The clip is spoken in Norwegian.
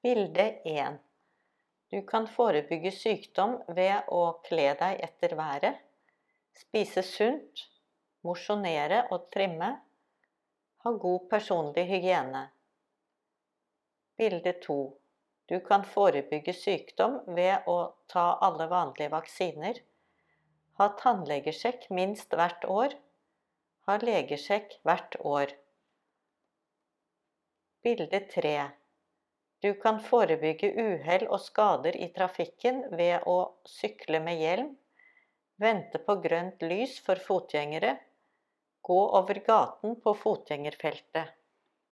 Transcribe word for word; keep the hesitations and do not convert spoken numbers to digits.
Bilde én. Du kan forebygge sykdom ved å kle deg etter været, spise sunt, mosjonere og trimme, ha god personlig hygiene. Bilde to. Du kan forebygge sykdom ved å ta alle vanlige vaksiner, ha tannlegesjekk minst hvert år, ha legesjekk hvert år. Bilde tre. Du kan forebygge uhell og skader i trafikken ved å sykle med hjelm, vente på grønt lys for fotgjengere, gå over gaten på fotgjengerfeltet.